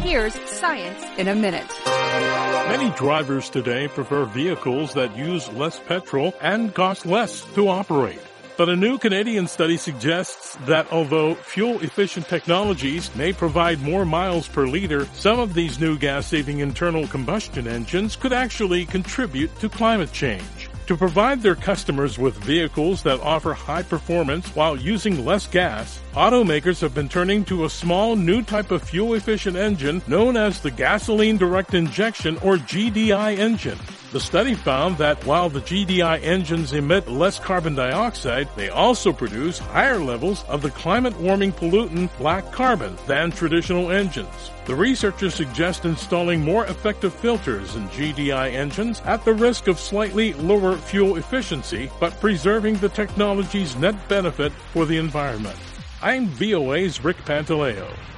Here's Science in a Minute. Many drivers today prefer vehicles that use less petrol and cost less to operate. But a new Canadian study suggests that although fuel-efficient technologies may provide more miles per liter, some of these new gas-saving internal combustion engines could actually contribute to climate change. To provide their customers with vehicles that offer high performance while using less gas, automakers have been turning to a small new type of fuel-efficient engine known as the gasoline direct injection or GDI engine. The study found that while the GDI engines emit less carbon dioxide, they also produce higher levels of the climate-warming pollutant black carbon than traditional engines. The researchers suggest installing more effective filters in GDI engines at the risk of slightly lower fuel efficiency, but preserving the technology's net benefit for the environment. I'm VOA's Rick Pantaleo.